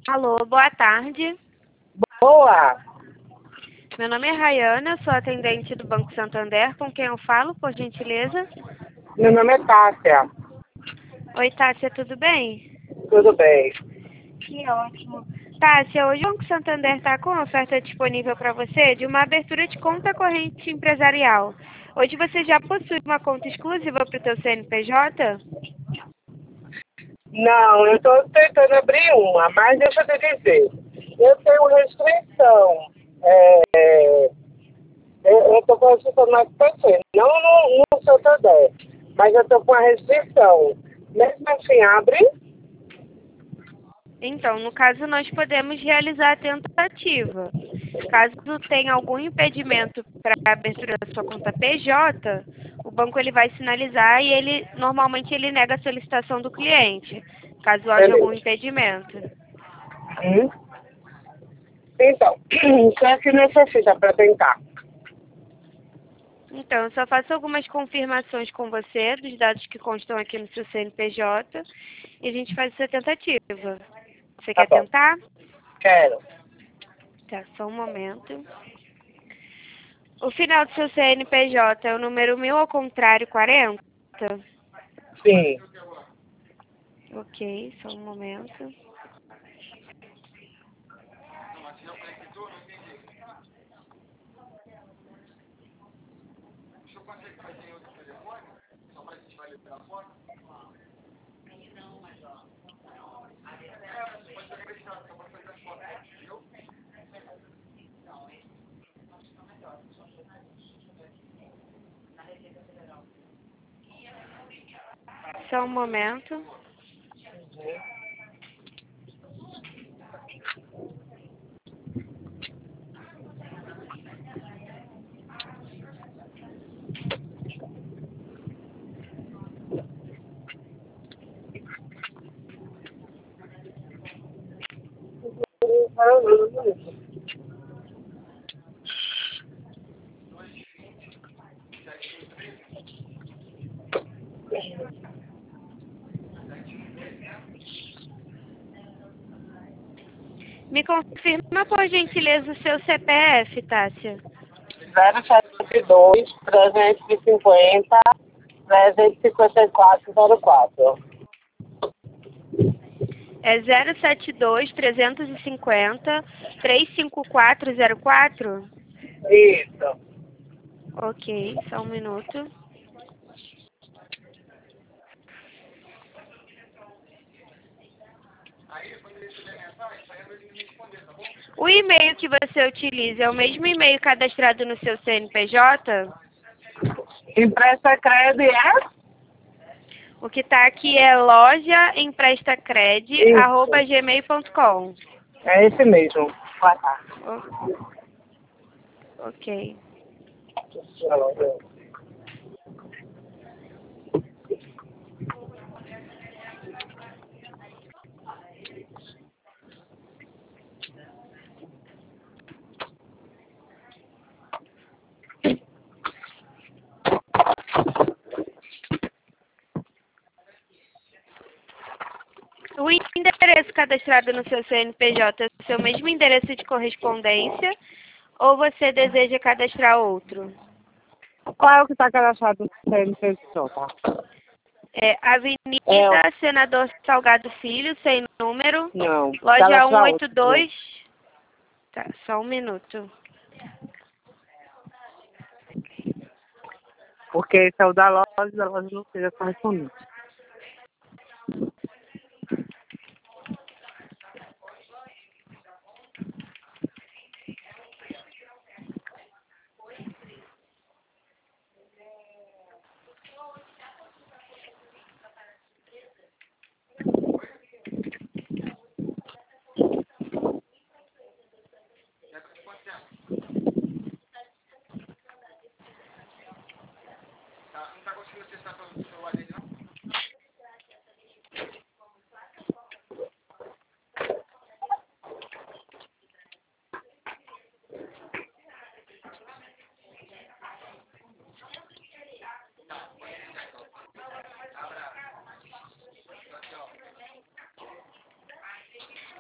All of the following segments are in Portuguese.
Alô, boa tarde. Boa! Meu nome é Rayana, sou atendente do Banco Santander. Com quem eu falo, por gentileza? Meu nome é Tássia. Oi, Tássia, tudo bem? Tudo bem? Que ótimo. Tássia, hoje o Banco Santander está com oferta disponível para você de uma abertura de conta corrente empresarial. Hoje você já possui uma conta exclusiva para o seu CNPJ? Não, eu estou tentando abrir uma, mas deixa eu te dizer. Eu tenho restrição. Eu estou com restrição no SPC, não no Santander, mas eu estou com a restrição. Mesmo assim, abre? Então, no caso, nós podemos realizar a tentativa. Caso tenha algum impedimento para a abertura da sua conta PJ, o banco ele vai sinalizar e normalmente ele nega a solicitação do cliente, caso haja algum Beleza. impedimento. Hum? Então, o que é que necessita para tentar? Então, eu só faço algumas confirmações com você dos dados que constam aqui no seu CNPJ e a gente faz essa tentativa. Você Tá quer bom, tentar? quero. Tá, só um momento. O final do seu CNPJ é o número 1000 ao contrário 40? Sim. Ok, só um momento. Só um momento. Me confirma, por gentileza, o seu CPF, Tássia. 072 350 35404. É 072-350-35404? Isso. Ok, só um minuto. O e-mail que você utiliza é o mesmo e-mail cadastrado no seu CNPJ? Empresta crédito é? O que está aqui é Isso. lojaemprestacred@gmail.com. É esse mesmo. Boa tarde. Ok. O endereço cadastrado no seu CNPJ é o seu mesmo endereço de correspondência ou você deseja cadastrar outro? Qual é o que está cadastrado no CNPJ? É É, Avenida Senador Salgado Filho, sem número, não. loja Cadastrar outro. 182. Tá, só um minuto. Porque esse é o da loja não seja correspondente.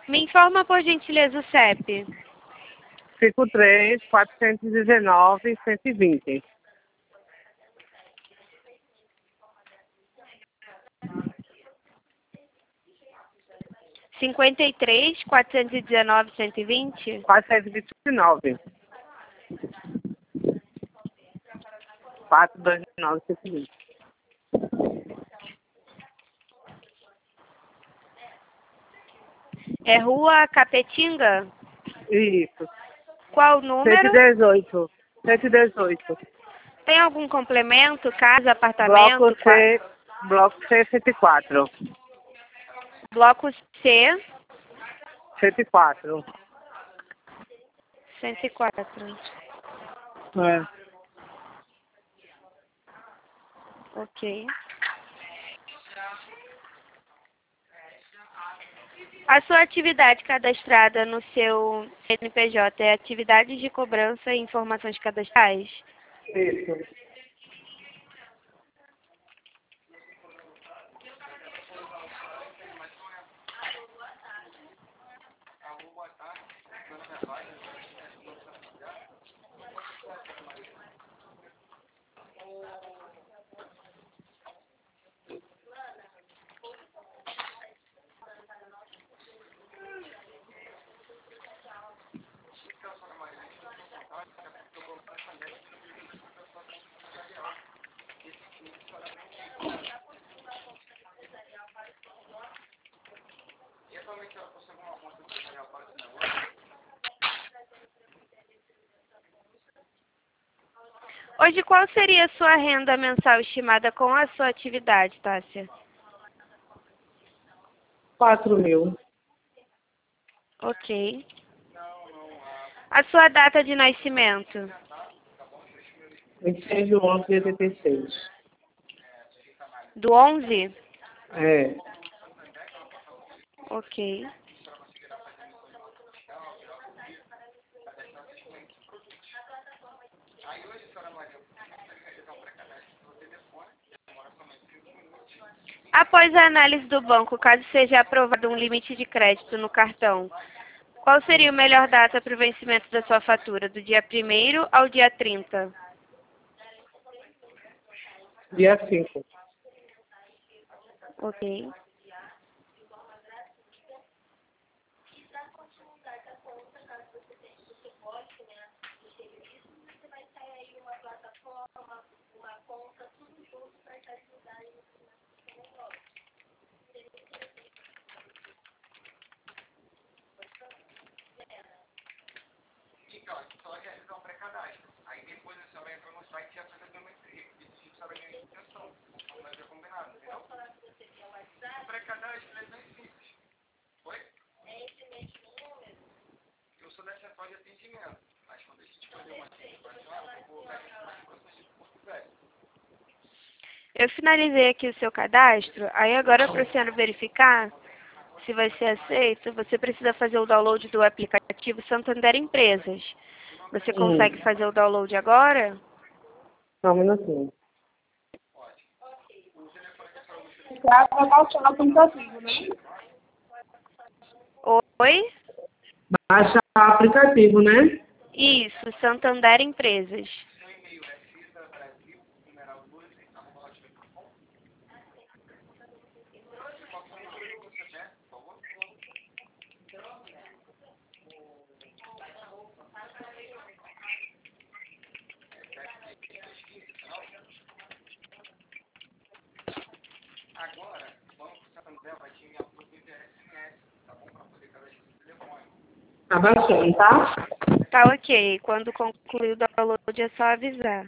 Me informa, por gentileza, o CEP. 53.419.120. 53.419.120. 429. 429.120. É Rua Capetinga? Isso. Qual o número? 118. 118. Tem algum complemento? Casa, Bloco apartamento? C, bloco C 104. Bloco C, 104. 104. É. Ok. A sua atividade cadastrada no seu CNPJ é atividades de cobrança e informações cadastrais? Isso. Hoje, qual seria a sua renda mensal estimada com a sua atividade, Tássia? 4.000. Ok. A sua data de nascimento? 26/11/86. Do 11? É. Ok. Após a análise do banco, caso seja aprovado um limite de crédito no cartão, qual seria a melhor data para o vencimento da sua fatura? Do dia 1º ao dia 30? Dia 5. Ok. Eu finalizei aqui o seu cadastro, aí agora para a senhora verificar se vai ser aceito, você precisa fazer o download do aplicativo Santander Empresas. Você consegue fazer o download agora? Só um minutinho. Vai baixar o aplicativo, né? Oi? Baixar o aplicativo, né? Isso, Santander Empresas. Tá baixando, tá? Tá ok. Quando concluir o download é só avisar.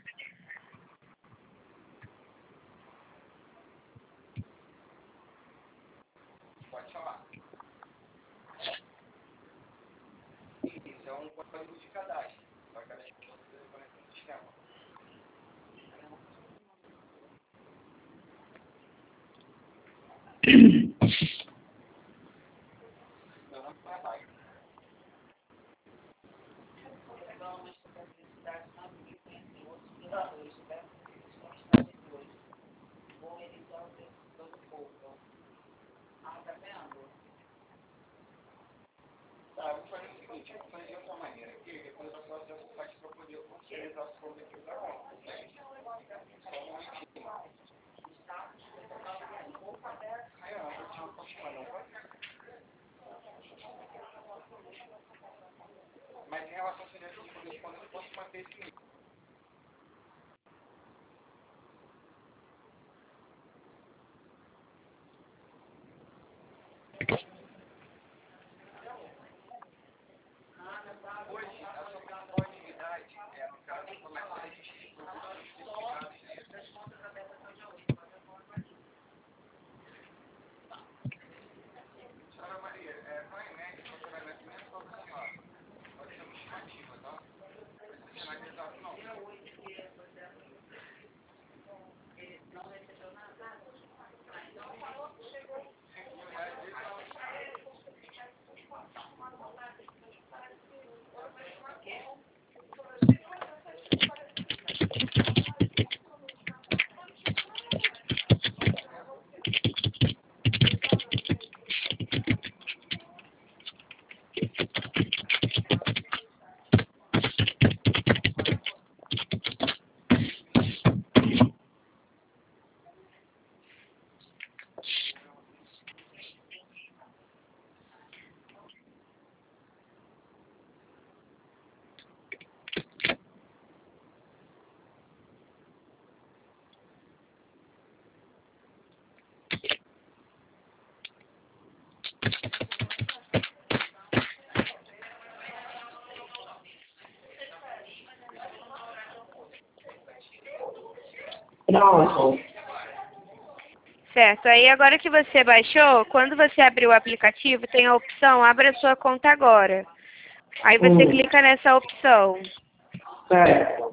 Pronto. Certo. Aí agora que você baixou, quando você abrir o aplicativo, tem a opção Abra sua conta agora. Aí você clica nessa opção. Certo.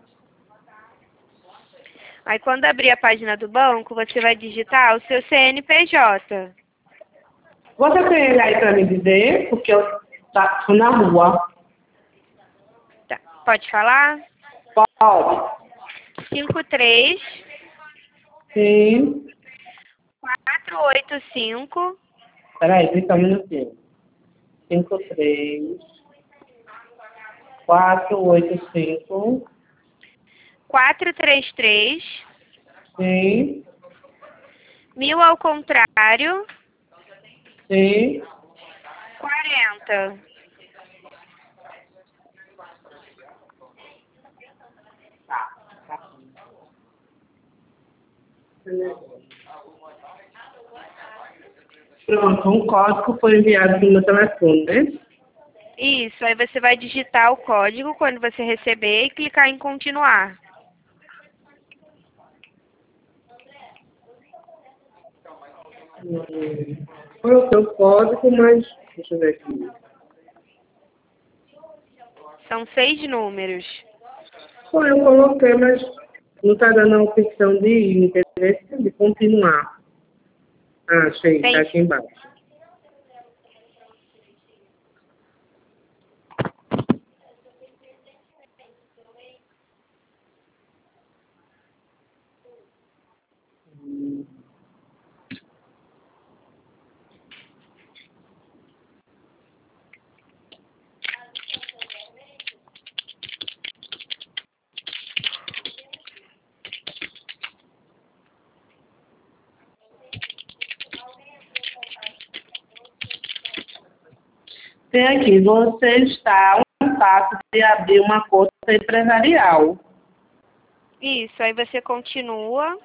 Aí quando abrir a página do banco, você vai digitar o seu CNPJ. Você tem ele aí para me dizer? Porque eu estou na rua. Tá. Pode falar? Pode. 53 Sim. 485 Peraí, fica um minutinho. 53 485. 433 Sim. 1000 ao contrário Sim. 40. Pronto, um código foi enviado no meu telefone, né? Isso, aí você vai digitar o código quando você receber e clicar em continuar. Foi o seu código, mas deixa eu ver aqui. São 6 números. Foi, eu coloquei, mas não está dando a opção de interesse de continuar. Ah, achei, está aqui embaixo. Tem aqui, você está a um passo de abrir uma conta empresarial. Isso, aí você continua.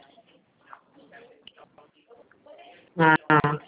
Ah,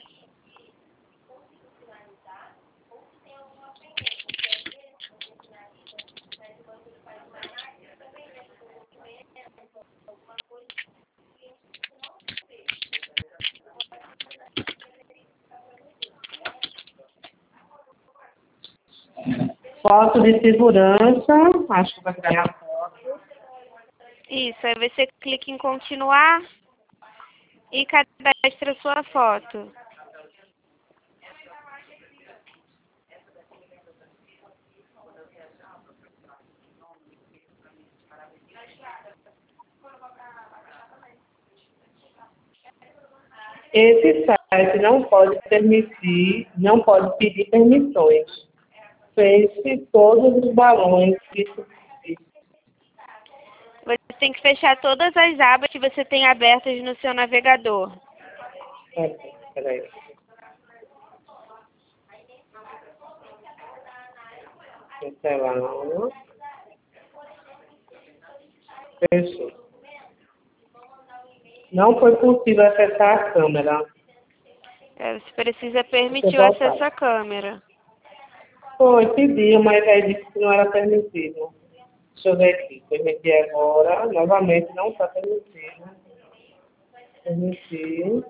foto de segurança, acho que vai ganhar foto. Isso, aí você clica em continuar e cadastra sua foto. Esse site não pode permitir, não pode pedir permissões. Feche todos os balões. Você tem que fechar todas as abas que você tem abertas no seu navegador. Peraí. Cancelando. Fechou. Não foi possível acessar a câmera. Você precisa permitir o acesso à câmera. Foi, pediu, mas aí disse que não era permitido. Deixa eu ver aqui. Permitir agora. Novamente, não está permitido. Permitir.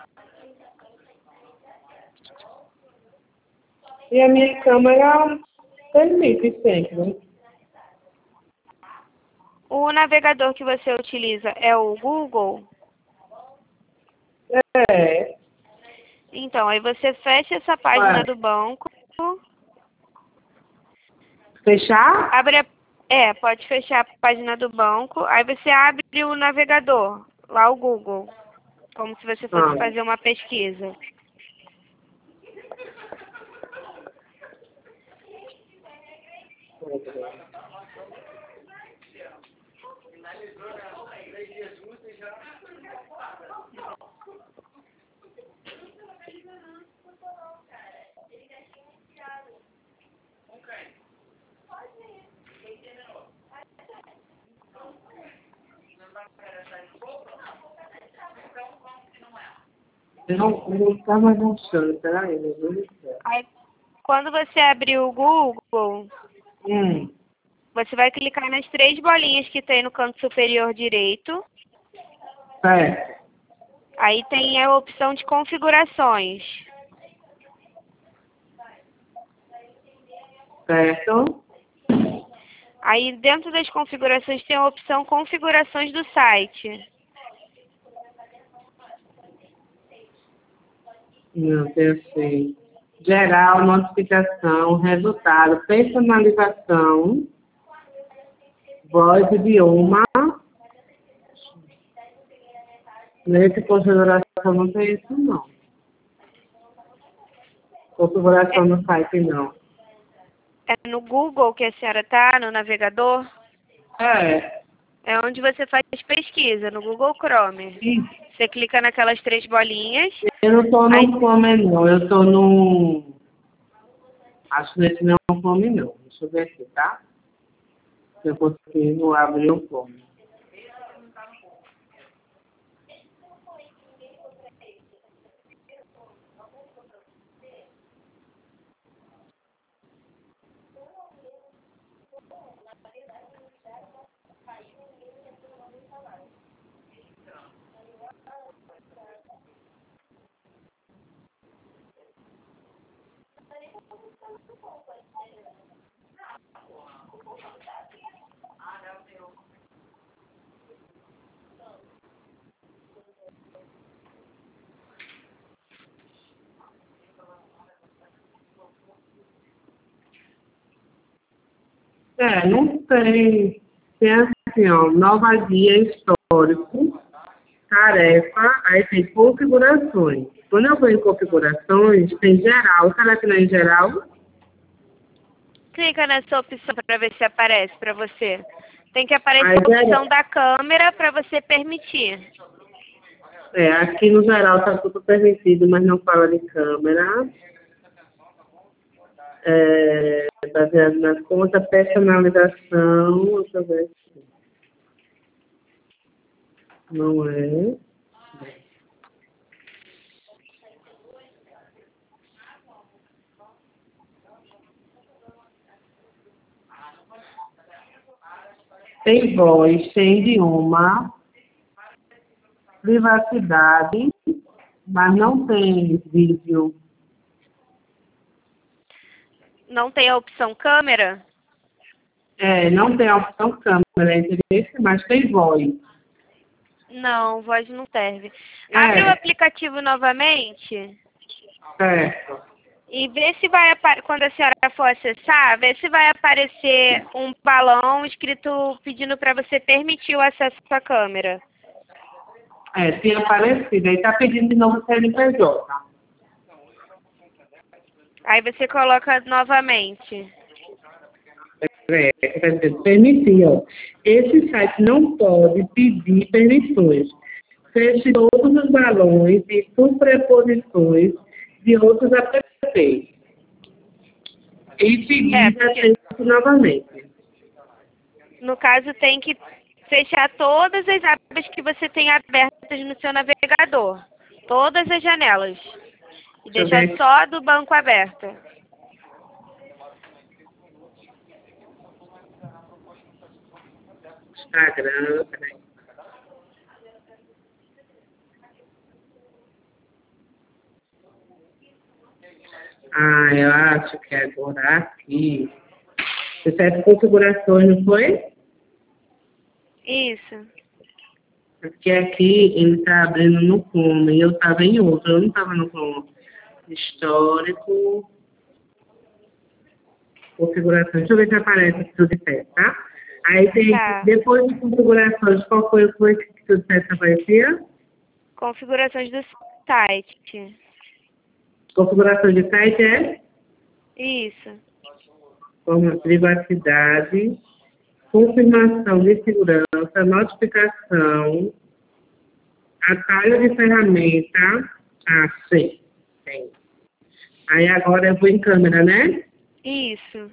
E a minha câmera permite sempre. O navegador que você utiliza é o Google? É. Então, aí você fecha essa página do banco. Fechar? Pode fechar a página do banco. Aí você abre o navegador, lá o Google. Como se você fosse fazer uma pesquisa. Não está mais mostrando, peraí, meu Deus do céu. Aí, quando você abrir o Google, você vai clicar nas 3 bolinhas que tem no canto superior direito. Certo. Aí tem a opção de configurações. Certo. Aí dentro das configurações tem a opção configurações do site. Não, tem assim. Geral, notificação, resultado, personalização, voz, idioma. Nesse configuração não tem isso, não. Configuração no site, não. É no Google que a senhora está, no navegador? É. É onde você faz pesquisa, no Google Chrome. Isso. Você clica naquelas 3 bolinhas. Eu não estou no Chrome, não. Eu estou no... Acho que nesse não é um Chrome, não. Deixa eu ver aqui, tá? Se eu consigo abrir o Chrome. Não tem. Tem assim, ó, nova guia histórico, tarefa, aí tem configurações. Quando eu vou em configurações, tem geral. Seleciona em geral. Clica nessa opção para ver se aparece para você. Tem que aparecer a opção da câmera para você permitir. Aqui no geral está tudo permitido, mas não fala de câmera. Baseado nas contas, personalização, deixa eu ver aqui. Não é. Tem voz, tem idioma, privacidade, mas não tem vídeo. Não tem a opção câmera? Não tem a opção câmera, mas tem voz. Não, voz não serve. Abre o aplicativo novamente. Certo. E vê se vai, quando a senhora for acessar, vê se vai aparecer um balão escrito pedindo para você permitir o acesso à câmera. Tinha aparecido. Aí está pedindo de novo CNPJ. Aí você coloca novamente. Permitir, ó. Esse site não pode pedir permissões. Feche todos os balões e superposições de outros apps. E seguir acesso novamente. No caso, tem que fechar todas as abas que você tem abertas no seu navegador. Todas as janelas. E deixar só a do banco aberta. Instagram, peraí. Eu acho que agora aqui. Você fez configurações, não foi? Isso. Porque aqui ele está abrindo no Chrome e eu estava em outro. Eu não estava no Chrome. Histórico. Configurações. Deixa eu ver se aparece tudo de pé, tá? Aí tem, depois de configurações, qual foi o que tudo de pé aparecia? Configurações do site. Configuração de site é? Isso. Como privacidade, confirmação de segurança, notificação, atalho de ferramenta. Sim. Tem. Aí agora eu vou em câmera, né? Isso.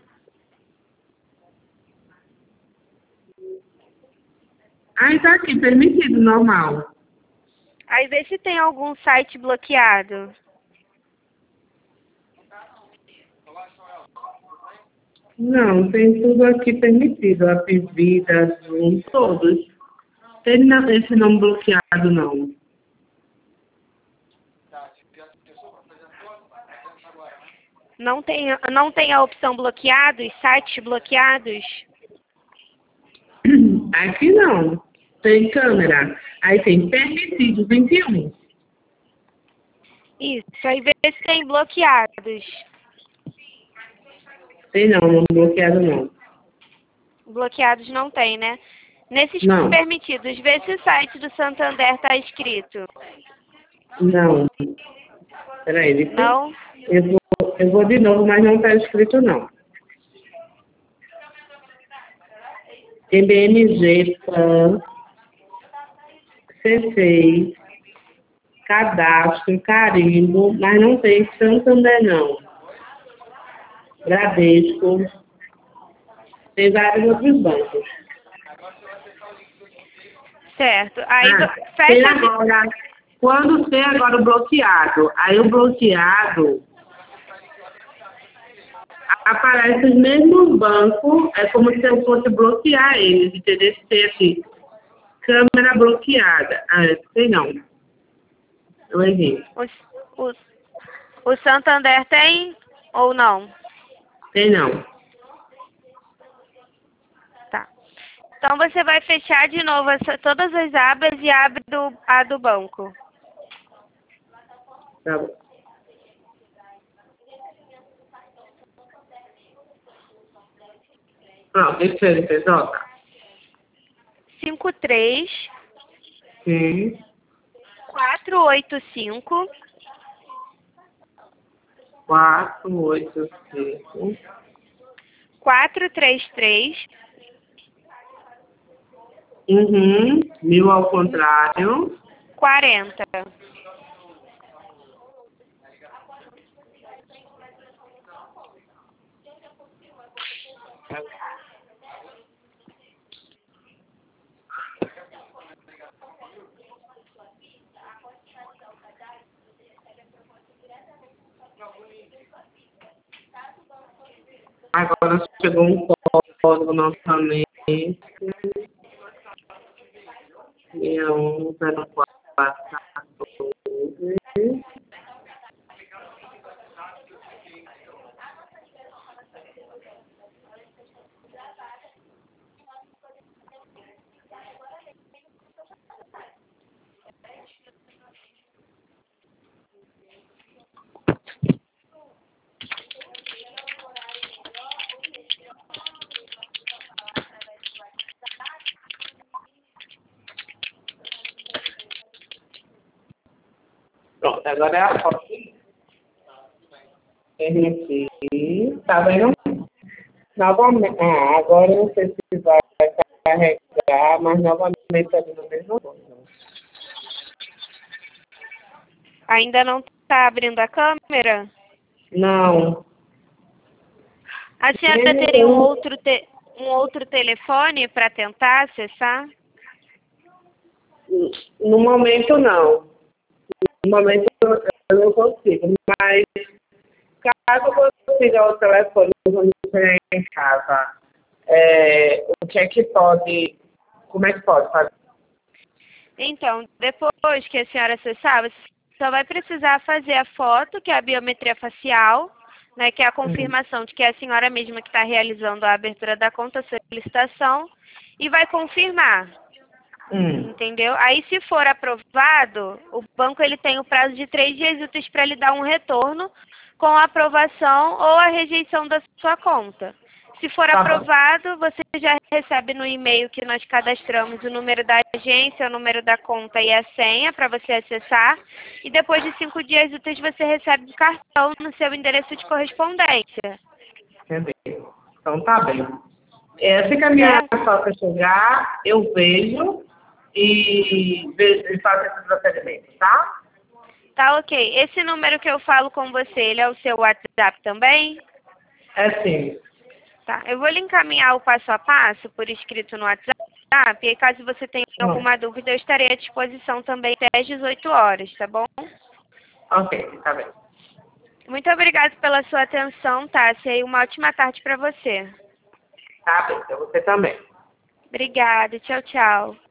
Aí tá aqui, permitido, normal. Aí vê se tem algum site bloqueado. Não, tem tudo aqui permitido. A Vida, Zoom, todos. Tem esse não bloqueado, não. Não tem a opção bloqueados, sites bloqueados? Aqui não. Tem câmera. Aí tem permitido 21. Isso, aí vê se tem bloqueados. Tem não bloqueado não. Bloqueados não tem, né? Nesses não. permitidos, vê se o site do Santander está escrito. Não. Peraí, Não? Eu vou de novo, mas não está escrito não. MBMG, PAN, C6, Cadastro, Carimbo, mas não tem Santander não. Bradesco, tem vários outros bancos. Certo. Aí tem agora, quando tem agora o bloqueado, aí o bloqueado aparece os mesmos bancos, é como se eu fosse bloquear eles, entendeu? Tem aqui, câmera bloqueada. Sei não. Eu errei. O Santander tem ou não? Tem não. Tá. Então você vai fechar de novo todas as abas e abre a do banco. Tá bom. Pronto, deixa ele fez, ó. 53 Sim. 485 485 433 1000 ao contrário. 40. Agora chegou um código novamente. 610414. Pronto, agora é a foto. Permitir. Tá vendo? Novamente. Agora eu não sei se vai carregar, mas novamente tá vindo a mesma coisa. Ainda não está abrindo a câmera? Não. A senhora teria um outro telefone para tentar acessar? No momento, não. No momento, eu não consigo. Mas, caso eu consiga o telefone quando estiver em casa, o que é que pode... Como é que pode fazer? Então, depois que a senhora acessar, você só vai precisar fazer a foto, que é a biometria facial, né, que é a confirmação de que é a senhora mesma que está realizando a abertura da conta, a solicitação, e vai confirmar. Entendeu? Aí, se for aprovado, o banco ele tem o prazo de 3 dias úteis para lhe dar um retorno com a aprovação ou a rejeição da sua conta. Se for aprovado, você já recebe no e-mail que nós cadastramos o número da agência, o número da conta e a senha para você acessar. E depois de 5 dias úteis, você recebe um cartão no seu endereço de correspondência. Entendeu? Então, tá bem. Assim que a minha foto chegar, eu vejo e faço esse procedimento, tá? Tá ok. Esse número que eu falo com você, ele é o seu WhatsApp também? É sim. Tá. Eu vou lhe encaminhar o passo a passo por escrito no WhatsApp. E caso você tenha alguma dúvida, eu estarei à disposição também até às 18 horas, tá bom? Ok, tá bem. Muito obrigada pela sua atenção, Tássia, e uma ótima tarde para você. Tá bem, então você também. Obrigada. Tchau, tchau.